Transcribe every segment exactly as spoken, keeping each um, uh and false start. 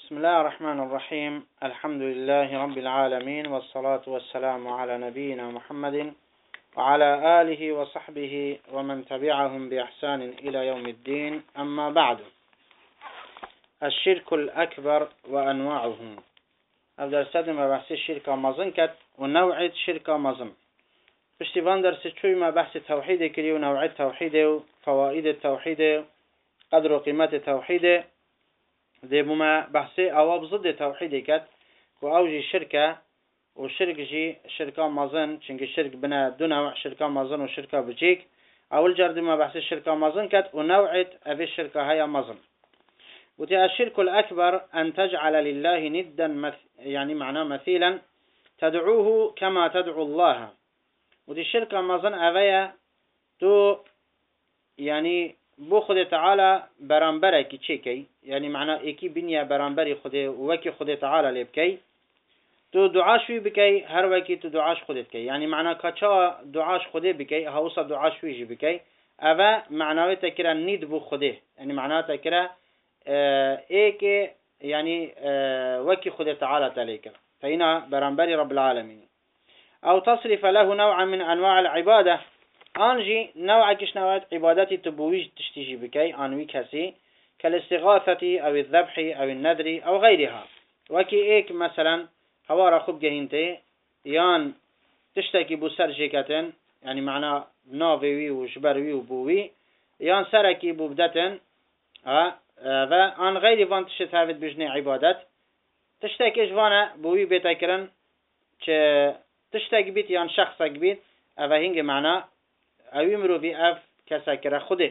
بسم الله الرحمن الرحيم. الحمد لله رب العالمين، والصلاة والسلام على نبينا محمد وعلى آله وصحبه ومن تبعهم بإحسان إلى يوم الدين. أما بعد، الشرك الأكبر وأنواعه. أبدأ أستخدم بحث الشركة مظن كت ونوع شركة مظن. بشتفان درس شوي ما بحث التوحيد كري ونوع التوحيد وفوائد التوحيد قدر وقيمة التوحيد. ذي بما بحثي أو بضد التوحيد كت وأوجي الشركة والشرك جي شركة مظن، شنك الشرك بنا دو نوع شركة مظن وشركة بجيك. أول جرد ما بحث الشركة مظن كت ونوعت أبي الشركة هي مظن. وتي الشرك الأكبر أن تجعل لله ندا مث... يعني معناه مثيلا تدعوه كما تدعو الله. ودي الشركة مظن أبيا تو يعني بو خد تعالى برانبره كي تشيكي، يعني معناه اكي بنيا برانبري خده وكي خد تعالى لبكي تو دعاش في بكي هر وكي تو دعاش خدت كي، يعني معناه كچا دعاش خده بكي هاوصا دعاش فيجي بكي أبا معناه تكرا نيد بو خده، يعني معناه تكرا اه ايكي يعني اه وكي خد تعالى تليك فهنا برانبري رب العالمين. أو تصرف له نوعا من أنواع العبادة، أنجي نوع كش نوعات عبادتي تبويج تشتيجي بكي أنوي كسي كالاستغاثة أو الذبح أو النذر أو غيرها. وكي إيك مثلا هوارا خب جهنتي يان تشتكي بو سرجيكتن، يعني معنى ناوي وجبروي وبوي يان سركي بو بدتن وأن غير فان تشتهفت بجني عبادت تشتكي جوانا بوي بيتكرن تشتكي بيت يان شخصك بيت أفا هنج معنى أو يمرو في أف كساكرة خده.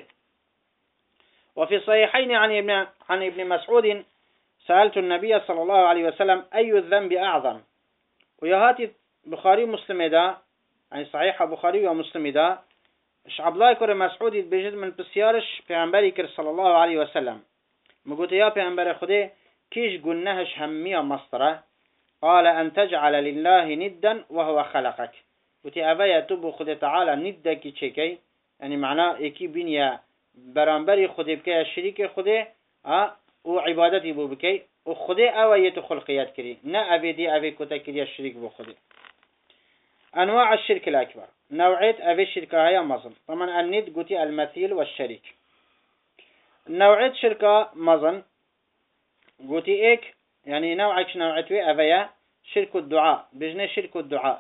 وفي الصحيحين عن ابن, عن ابن مسعود سألت النبي صلى الله عليه وسلم أي الذنب أعظم. ويهاتي بخاري مسلم دا، يعني صحيح بخاري ومسلم دا شعب الله كره مسعود بجد من بسيارش پیغمبری كر صلى الله عليه وسلم مقوت يا پیغمبر خده كيش قلناهش همية مصطرة؟ قال أن تجعل لله ندا وهو خلقك. وتي أبايا تبو خده تعالى ندا كي تشيكي، يعني معناه اكي بنيا برانبري خده بكي الشريك خده اه وعبادتي بو بكي وخده اويت خلقيات كري نا ابي دي ابي كتا كري الشريك بو خده. انواع الشرك الاكبر نوعية ابي الشركة هي مظن. طبعا الند قوتي المثيل والشريك. نوعية شركة مظن قوتي ايك، يعني نوعك نوعية ابيا شرك الدعاء بجنة شرك الدعاء.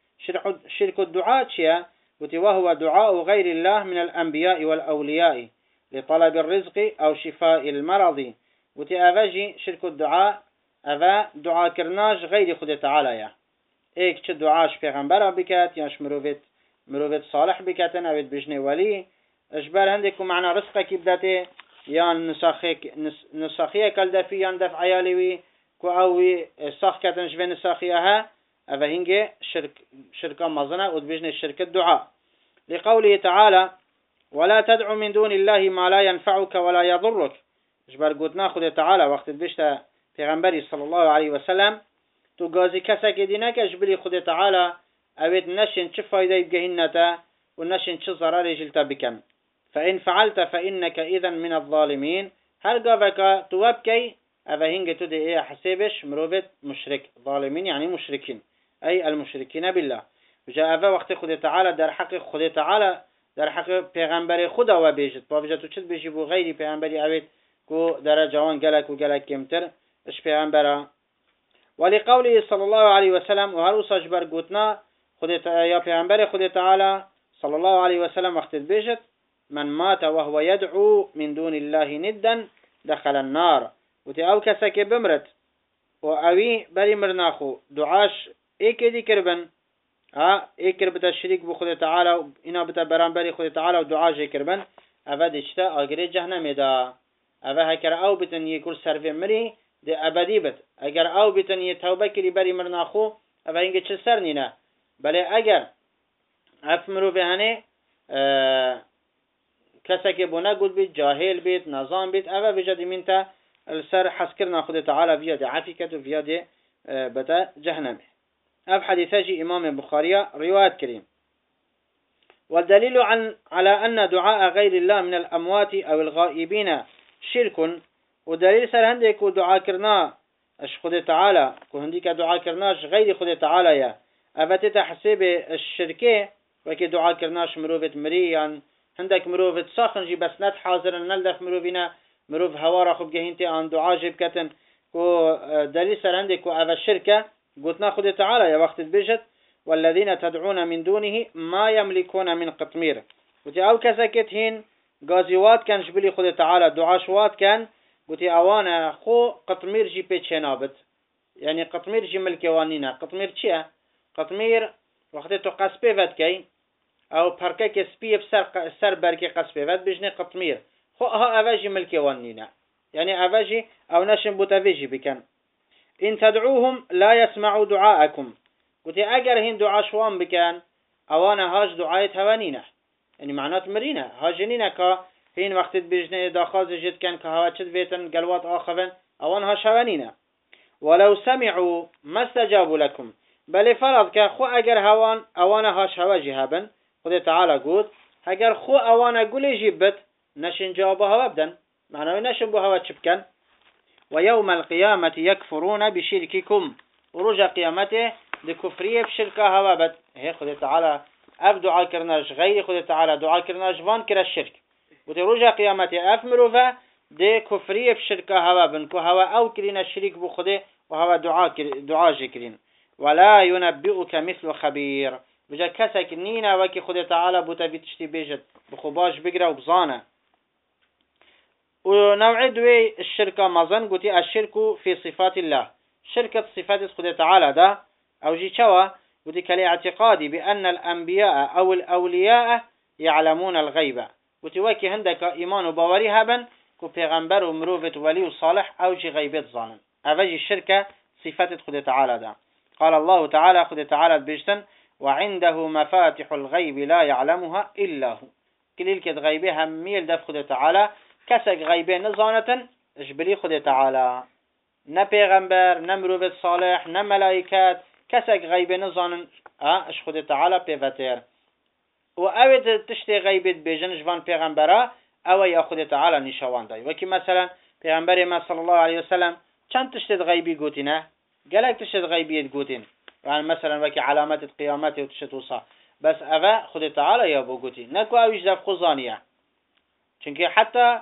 شرك الدعاء شيا وهو دعاء غير الله من الأنبياء والأولياء لطلب الرزق أو شفاء المرض. وتي أفاجي شرك الدعاء أفا دعاء كرناج غير خد تعالى يا إيك چه دعاش پیغمبر بكات ياش مروفت مروفت صالح بكاتن أويت بجني ولي أجبار هندكو معنى رزقك بداته يان نساخيك نساخيه كالدفي يان دف عياليوي كو أوي ساخ كاتن جوه نساخيها أفا هنجي شرك شركة مظنة ودبجن الشركة الدعاء لقوله تعالى ولا تدعو من دون الله ما لا ينفعك ولا يضرك. جبر قلت ناخذ تعالى وقت بشتا پیغمبري صلى الله عليه وسلم تو غازي كسك دينك جبري خذ تعالى أبيت نشن چه فايدة بجهنتا ونشن چه ضرر جلتا بكم فإن فعلت فإنك إذا من الظالمين. هل قافك توابكي أفا هنجي تدي إيه حسابش مروبت مشرك ظالمين يعني مشركين أي المشركين بالله. وجاء أفا وقت خد تعالى در حق خد تعالى در حق پیغمبر خدا و بیجت باوجه تو چت بیجی بو غیری پیغمبری اوید کو در جوان گلک و گلک کمتر اش پیغمبره. ولقوله صلى الله عليه وسلم و هر وصاج برگوتنا خد یا پیغمبر خد تعالى صلى الله عليه وسلم وقت بیجت من مات وهو يدعو من دون الله ندا دخل النار. وتي او کسک بمرت و اوی بری مرناخو دعاش ایک دی کربن ها ايكر بتا الشريك بو خد تعالى انا بتا برانبري خد تعالى ودعاء جي كربن افا دشتا اگري جهنم دا افا هكر او بتن يكل سرف مري دي ابدي بت اگر او بتن يتوبه كري بري مرناخو افا هنگه چه سرنينا بله اگر افمرو بهانه اه كسك بونا قد بيت جاهل بيت نظام بيت افا بجد منتا السر حسكرنا خد تعالى فيها دي عافيكت وفيها دي اه بتا جهنم. أف حديثي إمام البخاري رواية كريم. والدليل عن على أن دعاء غير الله من الأموات أو الغائبين شرك. ودليل سر هندك دعاء كرنا اش خود تعالى كهندي كدعاء كرناش غير خود تعالى يا أفتت حساب الشركة وكي دعاء كرناش مروفة مريان عندك مروفة ساخن جي بس نت حاضر نلدف مروفينا مروف هوارا خب جهنتي عن دعاء جيب كتن كو دليل سر عندك كو أفا الشركة قلتنا خود تعالى يا وقت البجت والذين تدعون من دونه ما يملكون من قطمير وتي أو كسكت هين غازيوات كان جبلي خود تعالى دعاء شوات كان قلتي أوانا خو قطمير جي بيت شنابت يعني قطمير جي ملكوانينا قطمير چيه قطمير وقت تو قصبه ود كي او پرکه سپی بسر سر بركي قصبه ود بجنه قطمير خو ها اواجي ملكوانينا يعني اواجي او نشن بوتاويجي بكن ان تدعوهم لا يسمعوا دعاءكم قلتي اگر هين دعاء شوان بكن اوانا هاج دعايت هوانينا يعني معنات مرينا هاجنينا كا هين وقت بجنه داخاز جد كان كهوا چد بيتن قلوات آخفن اوان هاش هوانينا ولو سمعوا ما استجابوا لكم بل فرض که خو اگر هوان اوانا هاش هوا جهابن خود تعالى قود اگر خو اوانا قولي جيبت نشن جوابها هوا بدن معناه نشن بو هوا تشبكن ويوم القيامة يكفرون بشرككم ورجع قيامته لكفرية بشركة هوا بد هي خود تعالى اف دعاء كرناش غير خود تعالى دعاء كرناش وان كر الشرك وترجع قيامته اف مروفة دي كفرية بشركة هوا بن كو هوا او كرين الشريك بو خده وهوا دعاء دعاء جكرين ولا ينبئك مثل خبير بجا كسك نينا وكي خود تعالى بوتا بتشتي بيجت بخباش بقرا وبزانه ونوع دوي الشركة مظن قلتي الشرك في صفات الله شركة صفات خود تعالى ده او جي شوا قلتي كالاعتقاد بأن الأنبياء او الأولياء يعلمون الغيبة قلتي وكي عندك ايمان وباوري هبن كو پیغمبر ومروفة ولي وصالح او جي غيبت ظانن اوجي الشركة صفات خود تعالى ده قال الله تعالى خد تعالى بيجتن وعنده مفاتح الغيب لا يعلمها إلا هو كل الكد غيبه هميل دف خد تعالى كسك غيبه نزانة اجبلي خد تعالى نا پیغمبر نا مروفة صالح نا ملائكات كسك غيبه نزانة اش خد تعالى بيفتر و اوه تشتي غيبه بيجن جوان پیغمبرا اوه يا خد تعالى نشوان داي وكي مثلا پیغمبر ما صلى الله عليه وسلم چند تشتي غيبي قوتنا قالك تشهد غيبية قوتين يعني مثلا وكي علامات القيامات وتشهد وصا بس أفا خد تعالى يا أبو قوتي نكو أويش داف خزانية چونك حتى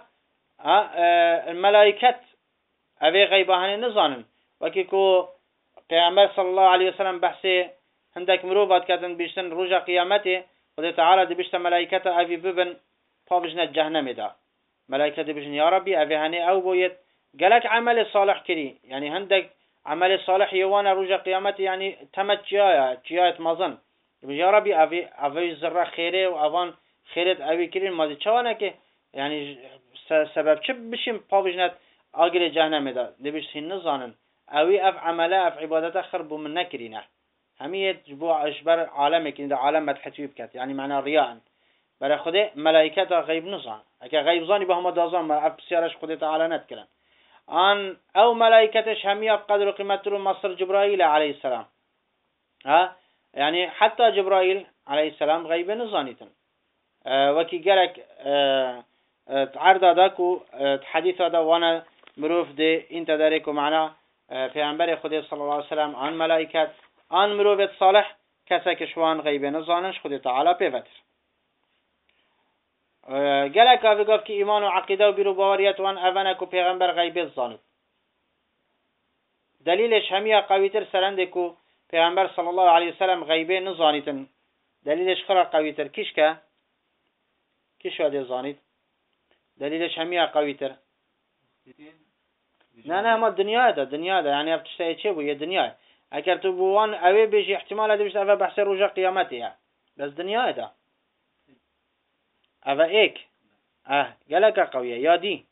الملائكة أفي غيبهاني نظانن وكي كو پیغمبر صلى الله عليه وسلم بحثي عندك مروفات كاتن بيشتن رجع قيامته خد تعالى دي بيشتن ملائكة أفي ببن فابجنة جهنم دا ملائكة دي بيشتن يا ربي أفي هاني أو بويت قالك عمل صالح كري يعني عندك عمل صالح يوانا رجع قيامته يعني تمت جاية جاية مظن يا ربي أبي أبي زرع خيره وأوان خيرت أبي كرين ما دي شوانا كي يعني سبب شو بشيم بابجنات أجر جهنم ده دبش هن نزانن أوي أف عمله أف عبادته خربوا من نكرينه همية جبوا أجبر عالمك إن ده عالم متحتوي بكت يعني معناه رياء برا خده ملائكة غيب نزان أكيد غيب زاني بهم دازان ما أف سيارش خده تعالى نتكلم عن أو ملائكتش همية بقدر قيمته مصر جبرائيل عليه السلام ها يعني حتى جبرائيل عليه السلام غيب نزانيتن أه وكي قالك أه أه تعرض داكو أه حديث هذا وانا مروف دي انت داريكو معنا أه في عنبر خدي صلى الله عليه وسلم عن ملائكات عن مروفة صالح كسك شوان غيب نزانش خدي تعالى بفتر أه قالك افي قف كي ايمان وعقيدة وبيرو باوريات وان افنكو پیغمبر غيب الظانت دليلش همية قويتر سرندكو پیغمبر صلى الله عليه وسلم غيبه نزانيتن دليلش خرا قويتر كيشكا كيش هذا زانيت دليلش همية قويتر لا لا ما الدنيا ده الدنيا ده يعني بتشتهي شيء وهي الدنيا اگر تو بوان اوي بيجي احتمال هذا بيش افا بحث رجع قيامته يعني بس دنيا ده افا ايك اه قالك قوية يا دي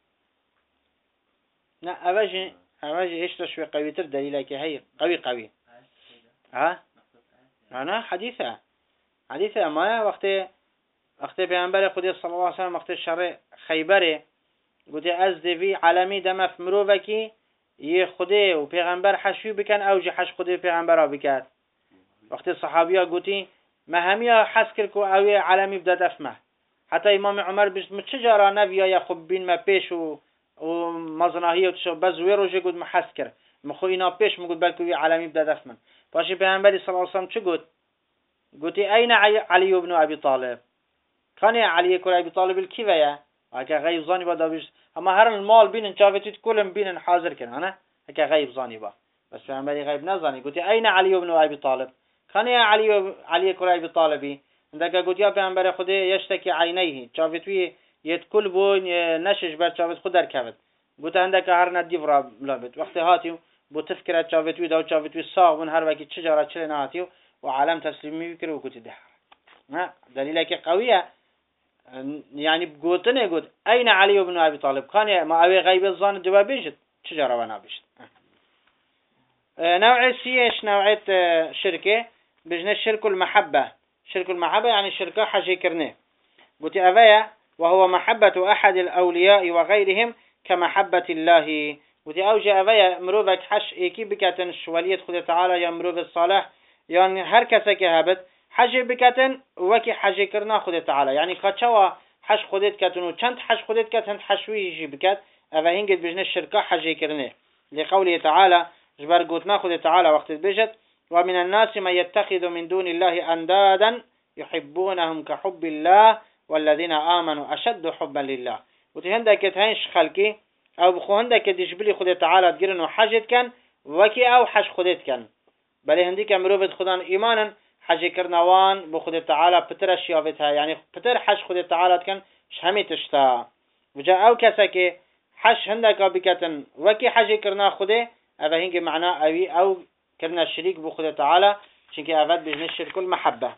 لا افاجي افاجي ايش تشوي قويتر دليلك هي قوي قوي ها أنا حديثة حديثة ما وقت وقت پیامبر خدا صلی الله علیه و سلم وقت شر خیبره گفته از دوی عالمی دم فمرو وکی یه خدا و پیغمبر حشوی بکن او جه حش خدا پیغمبر را بکرد وقت صحابیا گفتی ما همیا حس کرد کو اوی عالمی بداد افمه حتی امام عمر بجد متشجرا نبیا یا خب بین ما پیش و و مزناهی و تشو بزوی روزه گفت محس کرد مخو اینا پیش مگود بلکوی عالمی بده دست من باشی پیامبری صلی الله علیه و سلم چه گفت گفتی این علی ابن ابی طالب كان علي كل ابي طالب الكيفية هكا غيب ظاني با دابش اما هر المال بين شافتت كلهم بين حاضر كان انا هكا غيب ظاني با بس پیامبری غیب نزانی قلت اين علي ابن ابي طالب كان يا علي علي كل ابي طالبي عندك قلت يا پیامبر خدا يشتكي عينيه شافتوي يد كل بون نشش بر شافت خود در كبد قلت عندك هر ندي فرا لابد وقت هاتيو بو تفكرت شافتوي داو شافتوي صاغ من هر وقت شجره چلنا هاتيو وعالم تسليمي فكر وقلت ده ها دليلك قويه يعني بقولتني قلت أين علي بن أبي طالب كان ما أبي غيب الظن الجواب بيجت شجرة وانا بيجت نوع سيش نوعية شركة بجنا شرك المحبة شرك المحبة يعني شركة حاجة كرنه قلت أبايا وهو محبة أحد الأولياء وغيرهم كمحبة الله قلت أوجه أبايا مروفك حش إيكي بكاتن شوالية خده تعالى يا مروف الصالح يعني هر كسك هابت حاجه بکتن وکی حاجه کرنا خودت تعالی یعنی کچوا حش خودت کتن و چند حش خودت کتن حشویجی بکت اوه هنگت بجنه شرکه حاجه کرنه لقوله تعالی جبر قوتنا خودت تعالی وقت بجت ومن الناس من يتخذ من دون الله اندادا يحبونهم كحب الله والذين آمنوا اشد حبا لله وتهندك تهنش خلقي او بخو هندك دجبلي خودت تعالی تگرن و حاجت کن وکی او حش خودت کن بله هنديك مروفت خدان ایمانا حج كرنوان بخد تعالى بتر شيافتها يعني بتر حج خد تعالى كان شهمي تشتا وجاء او كسك حج هندك بكتن وكي حج كرنا خده هذا هنجي معناه اوي او كرنا الشريك بخد تعالى شنك افاد بجن الشرك المحبه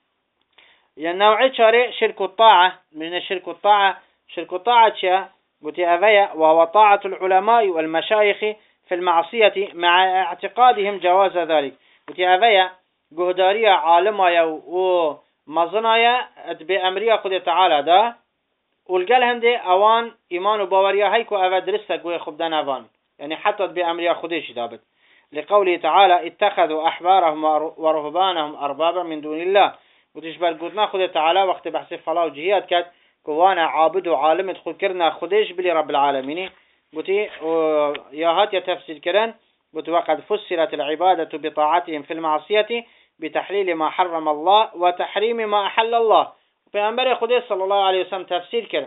يعني نوعي شارع شرك الطاعه من الشرك الطاعه شرك الطاعه شيا قلت افيا وهو طاعه العلماء والمشايخ في المعصيه مع اعتقادهم جواز ذلك قلت افيا جهدارية عالمايا و مزنايا بأمريا خد تعالى دا والقال هندي اوان ايمان وباوريا هيكو افا درستا قوي خبدان اوان يعني حتى بأمريا خديش دابت لقوله تعالى اتخذوا احبارهم ورهبانهم اربابا من دون الله وتشبر قدنا خد تعالى وقت بحث فلا وجهيات كات كوانا عابد وعالم ادخل كرنا خديش بلي رب العالمين قلت يا هات يتفسير كرن قلت وقد فسرت العبادة بطاعتهم في المعصية بتحليل ما حرم الله وتحريم ما أحل الله وبيعنبري خدي صلى الله عليه وسلم تفسير كر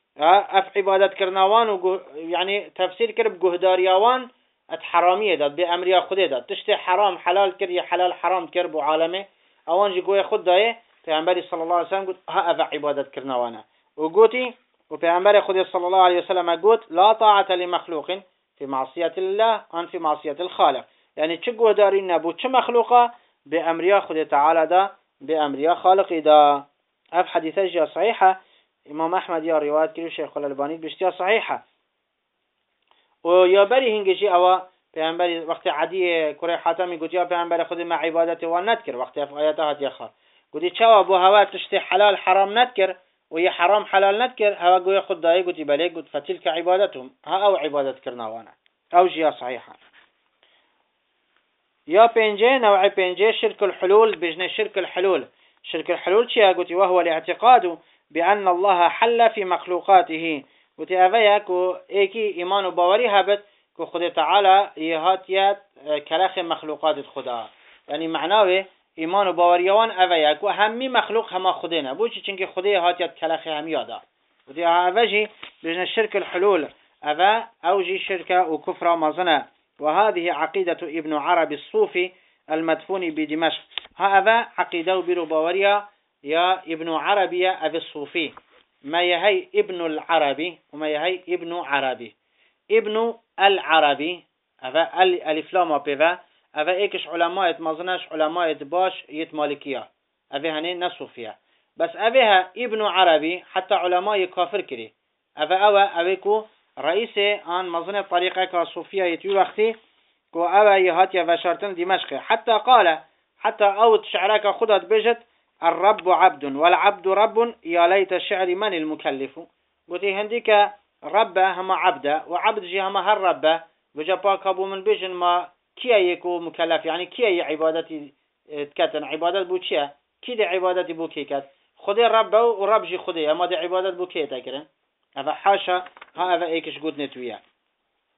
أف عبادة كرناوان يعني تفسير كر بجهداريوان اتحرامية داد بأمريا خدي داد تشتي حرام حلال كر يا حلال حرام كر بو عالمه اوان جي قوي خد دايه بيعنبري صلى الله عليه وسلم قلت ها أف عبادة كرناوانا وقوتي وبيعنبري خدي صلى الله عليه وسلم قلت لا طاعة لمخلوق في معصية الله عن في معصية الخالق يعني چه جهدارين نبو چه مخلوقه بأمريا خد تعالى دا بأمريا خالق دا اف حديثة جاء صحيحة امام احمد يا روايات كيلو شيخ الألباني بشتيا صحيحة ويا بري هنجي او پیامبر وقت عادي كوري حاتمي قلت يا پیامبر خد ما عبادته ونذكر وقت في اياتها يخا قلت چوا بو هوا تشتي حلال حرام نذكر وهي حرام حلال نذكر هوا قوي خد داي قلت بلي قلت فتلك عبادتهم ها او عبادة كرنا وانا او جيا صحيحة يا بنجي نوع بنجي شرك الحلول بجن شرك الحلول شرك الحلول شيء قلت وهو الاعتقاد بأن الله حل في مخلوقاته قلت أفياكو إيكي إيمان باوري هبت كو خد تعالى يهاتيات كلاخ مخلوقات خدا يعني معناه إيمان باوريوان أفياكو همي مخلوق هما خدينا بوشي چنك خدي هاتيات كلاخ هم يادا قلت أفاجي بجن شرك الحلول أفا أوجي شركة وكفر مظنة وهذه عقيدة ابن عربي الصوفي المدفون بدمشق هذا عقيدة برباوريا يا ابن عربي أبي الصوفي ما يهي ابن العربي وما يهي ابن عربي ابن العربي هذا الإفلام بيفا هذا إيكش علماء مظناش علماء باش يتمالكيا هذا هني نصوفيا بس أبيها ابن عربي حتى علماء كافر كري هذا أوا أبيكو رئيس آن مظنة طريقة كصوفية يتوي وقتي كو أوا يهات يفشارتن دمشق حتى قال حتى أوت شعرك خدت بجت الرب عبد والعبد رب يا ليت الشعر من المكلف قلت هنديك رب هما عبد وعبد جي هما هر رب وجا كابو من بيجن ما كيا يكو مكلف يعني كيا عبادتي تكتن عبادت بو كيا كي دي عبادتي بو كيكت خدي رب ورب جي خدي اما دي عبادت بو كي تكرن هذا حاشا هذا ايكش قد نتويا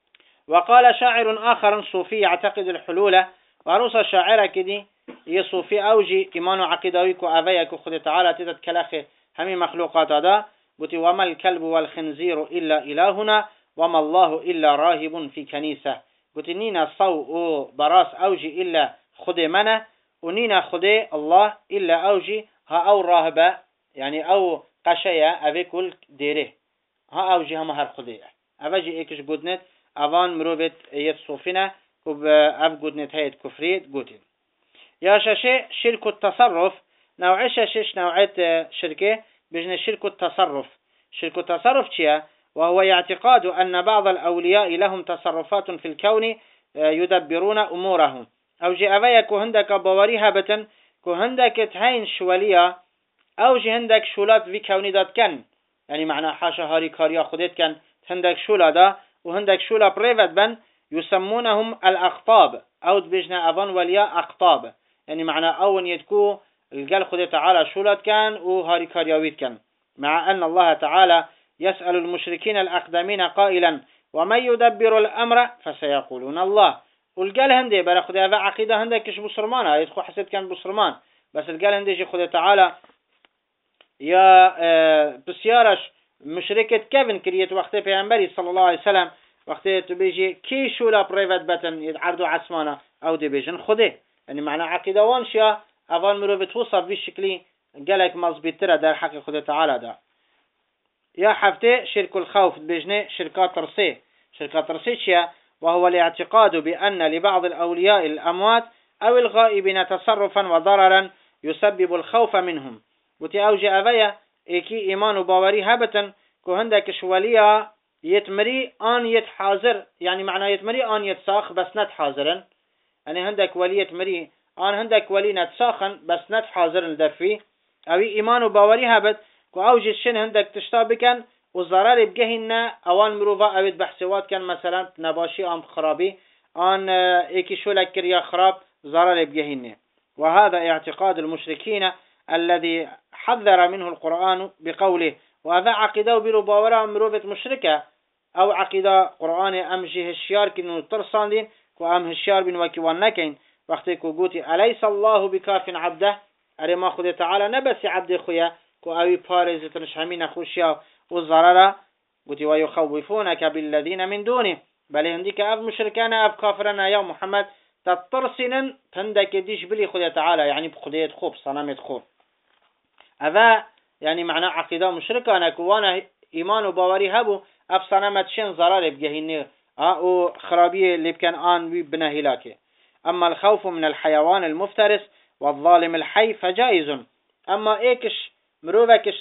وقال شاعر آخر صوفي يعتقد الحلول وعروس شاعرة كدي هي صوفي أوجي إيمان عقيدويك وأبيك خد تعالى تدت كلاخي همي مخلوقات هذا قلت وما الكلب والخنزير إلا إلهنا وما الله إلا راهب في كنيسة قلت نينا صو براس أوجي إلا خدي منه ونينا خدي الله إلا أوجي ها أو راهبة يعني أو قشية أبي كل ديره ها أوجي هم هر خدي أبجي إيكش قدنت أفان مروبت يد صوفنا وب أب قدنت هيد كفريت قدن يا شاشة شرك التصرف نوع شاشش نوعية شركة بجن شرك التصرف شرك التصرف شيء وهو اعتقاد أن بعض الأولياء لهم تصرفات في الكون يدبرون أمورهم أو جي أبايا كهندك بواريها بتن كهندك تهين شوالية أو جي هندك شولات في كوني دات كان يعني معنى حاشا هاري كاريا خدت كان هندك شولا دا وهندك شولا بريفت بن يسمونهم الأقطاب أو بجنا أفان وليا أقطاب يعني معنى أون يدكو القال خدت تعالى شولات كان وهاري كارياويت كان مع أن الله تعالى يسأل المشركين الأقدمين قائلا ومن يدبر الأمر فسيقولون الله والقال هندي برا خدي هذا عقيدة هندك كش بصرمان يدخل حسيت كان بصرمان بس القال هندي جي خدي تعالى يا اه بسيارش مشركة كيفن كريت وقت پیغمبری صلى الله عليه وسلم وقت تبيجي كي شولا بريفت بتن يعرضوا عسمانه أو دي بيجن خدي يعني معنى عقيدة وانشيا أفان مرو بتوصف بالشكل قالك مظبط ترى در حق خدي تعالى ده يا حفتة شرك الخوف بجنة شركات ترسي شركات ترسي شيا وهو الاعتقاد بأن لبعض الأولياء الأموات أو الغائبين تصرفا وضررا يسبب الخوف منهم وتي أوجي أبايا إيكي إيمان وباوري هبتا كهندك شواليا يتمري آن يتحاضر يعني معنى يتمري آن يتساخ بس نتحاضرا يعني هندك ولي يتمري آن هندك ولي نتساخن بس نتحاضر لدفي أو إيمان وباوري هبت كو أوجي الشن هندك تشتابكن والضرر بجهنا أوان مروفا أود بحثوات كان مثلا نباشي أم خرابي آن إيكي شولك كريا خراب ضرر بجهنا وهذا اعتقاد المشركين الذي حذر منه القرآن بقوله وهذا عقيدة برباورة مروفة مشركة أو عقيدة قرآن أمجي هشيار كنو ترسان دين وأم هشيار بن وكيوان نكين وقتك قوتي أليس الله بكاف عبده أرما خذ تعالى نبس عبد خويا كو أوي بارز تنشهمين خوشيا والضرر قوتي ويخوفونك بالذين من دونه بل هنديك أف مشركانا أف كافرنا يا محمد تترسنا تندك ديش بلي خذ تعالى يعني بخذية خوب صنامة خوب هذا يعني معنى عقيدة مشركة أنا كوانا إيمان وباوري هبو أفصنامة شين ضرر بجهنه أو خرابية اللي كان آن بنا هلاكه أما الخوف من الحيوان المفترس والظالم الحي فجائز أما إيكش مروفكش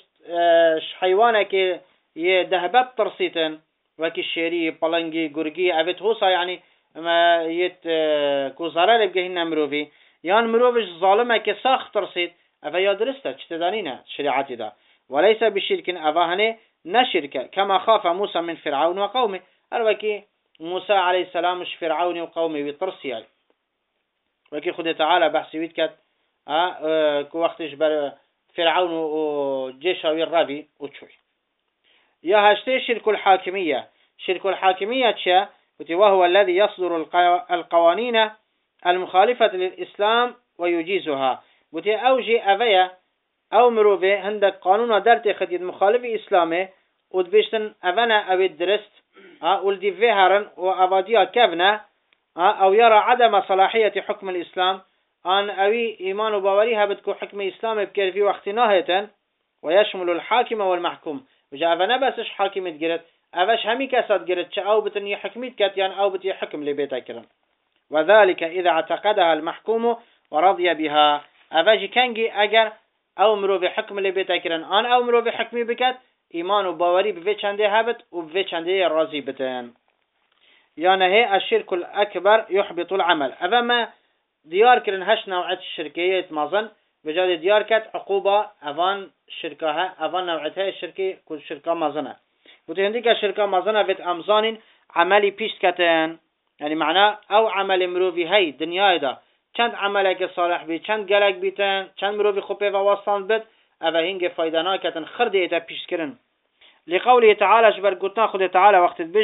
حيوانك يدهبب ترسيتن وكي الشيري بلنجي قرقي أبت هوسا يعني ما يت كو ضرر بجهنه مروفي يعني مروفش ظالمك ساخ ترسيت أفا يدرسته تدانينه شريعتي ده وليس بشرك أفاهنه نشرك كما خاف موسى من فرعون وقومه أروكي موسى عليه السلام مش فرعون وقومه بيطرسي وكي خد تعالى بحثي ويتكت أه كو وقتش بر فرعون وجيشه الربي وتشوي يا هاشتي شرك الحاكمية شرك الحاكمية تشا وهو الذي يصدر القوانين المخالفة للإسلام ويجيزها بوتي أوجي أفيا أو مروفي هندك قانون درتي خديد مخالف إسلامي ودبشتن أفنا أو الدرست ولدي فيهرن وأباديا كفنا أو يرى عدم صلاحية حكم الإسلام أن أوي إيمان وباوريها بدكو حكم إسلامي بكير في وقت ناهية ويشمل الحاكم والمحكوم وجاء أفنا بسش حاكم تجرد أفش همي كساد جرد أو بتني حكميت كتيان أو بتي حكم لبيتكرن وذلك إذا اعتقدها المحكوم ورضي بها أفاجي كانجي أجر أو مرو بحكم اللي بيتكرن أنا أو مرو بحكمي بكت إيمان وباوري بفي چنده هبت وبفي چنده راضي بتن يعني هي الشرك الأكبر يحبط العمل أفا ما ديار كرن هش نوعية الشركية مازن بجاد ديار كت عقوبة أفان شركها أفان نوعيتها الشركة كل شركة مازنة وتهنديك الشركة مازنة بيت أمزان عملي بيش كتن يعني معناه أو عمل مرو في هاي دنيا ده چند عملك صالح بي چند گلک بیتن چند مروی خوبه و واسطان بد اوه هنگ فایده ناکتن خرده ایتا پیش کرن لقوله تعالى شبر قلتنا خود تعالى وقت بجد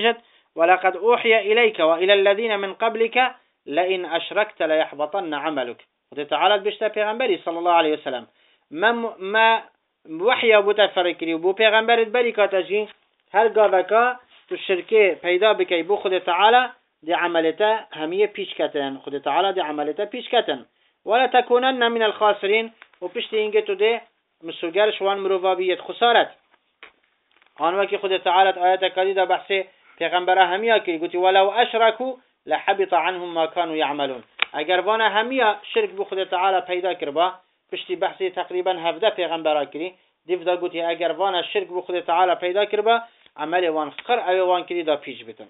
ولقد أوحي إليك وإلى الذين من قبلك لئن أشركت ليحبطن عملك. خد تعالى بشتا پیغمبري صلى الله عليه وسلم ما ما وحي ابو تفركري وبو پیغمبرت بركاتجي هر قابكا تو الشركة پیدا بكي بو خد تعالى دي عملته همية پیش كتن. خد تعالى دي عملته پیش كتن ولا تكونن من الخاسرين وبشتي انجتو دي مسوغر شوان مروفابية خسارت. آنوكي خد تعالى آيات كديدة بحثي پیغمبره همية كي قلت ولو أشركوا لحبط عنهم ما كانوا يعملون. اگر وانا همية شرك بو خد تعالى پیدا کربا پشتی بحثی تقریبا هفده پیغمبرا کری دیو دا گوتی اگر وانا شرک بو خود تعالی پیدا کربا عمل وان خر او وان کری دا پیش بتن.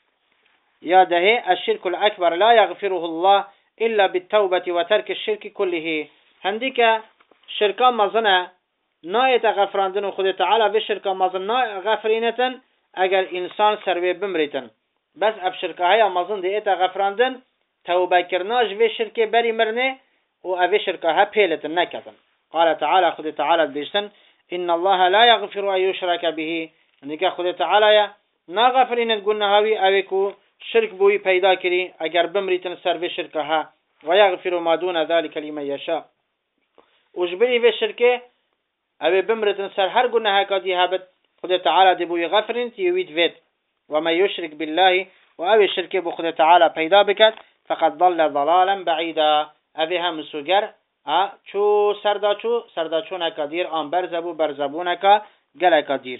یا ده الشرك الأكبر لا يغفره الله إلا بالتوبة وترك الشرك كله. هنديك شركا مزنه نايت غفراندن خود تعالی و شركا مزن غفرينتن اگر انسان سروي بمريتن بس اب شركا مزن دي اتا غفراندن توبه کرناش و شركه بری مرنه و أبي شركها بيلة النكتن. قال تعالى خذ تعالى بيشتن إن الله لا يغفر أن يشرك به. أنك خذ تعالى نغفر إن قلنا هاوي أبيكو شرك بوي پیدا كري أجر بمريتن سر بشركها ويغفر ما دون ذلك لمن يشاء. وجبري في الشركة أبي بمريتن سر هر قلنا هكذا هابت خذ تعالى دي بوي غفرين تيويد فيت وما يشرك بالله وأبي الشركة بو خذ تعالى پیدا بكت فقد ضل ضلالا بعيدا. اوی هم سوگر چو سرداچو سرداچو نکادیر آن برزبو برزبو نکا گلکادیر.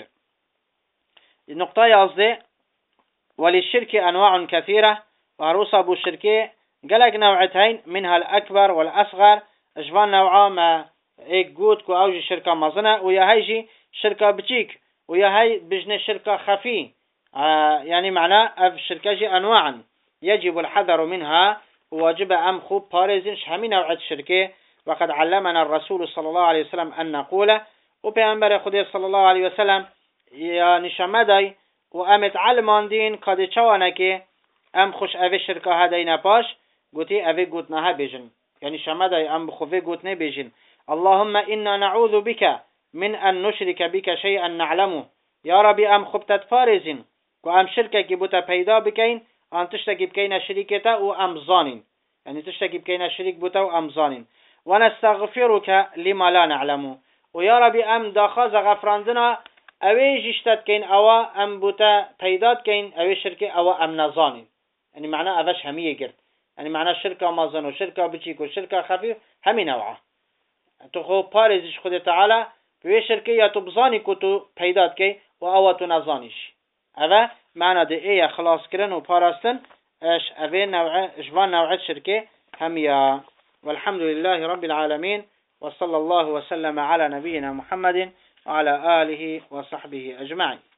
نقطة يازده وللشرك أنواع كثيرة وعروصة بو الشركة قلق نوعتين منها الأكبر والأصغر. اجوان نوعا ما ايك قود كو اوجي شركة مزنة ويا هيجي شركة بتيك ويا هاي بجنة شركة خفي. آه يعني معناه اف الشركة جي أنواعا يجب الحذر منها وواجب أم خوب بارزنش همي نوع الشركة. وقد علمنا الرسول صلى الله عليه وسلم أن نقول وبيعنبر خدي صلى الله عليه وسلم يا نشمداي وأمت علمان دين قد چوانك أم خوش أفي الشركة هدينا باش قوتي أفي قوتناها بيجن يعني شمداي أم خوفي قوتنا بيجن. اللهم إنا نعوذ بك من أن نشرك بك شيئا نعلمه. يا ربي أم خبتت بارزن وأم شركة كبوتا بيدا بكين أن تشتكي بكينا شريكتا وأم ظانين يعني تشتكي بكينا شريك بوتا وأم ظانين. ونستغفرك لما لا نعلمه. ويا ربي أم داخاز غفراندنا أوي جشتت كين أوا أم بوتا بيدات كين أوي شركة أوا أم نظانين يعني معناه أفش همية قرد يعني معناه شركة مازن وشركة بچيك وشركة خفيف همي نوعه. تخو بارزش خود تعالى بوي شركة يا تبظاني كتو بيدات كي وأوا تنظانيش. أفا معنى دي ايه خلاص كرن وبارستن اش اوه نوع اجوان نوعات شركة همية. والحمد لله رب العالمين وصلى الله وسلم على نبينا محمد وعلى آله وصحبه أجمعين.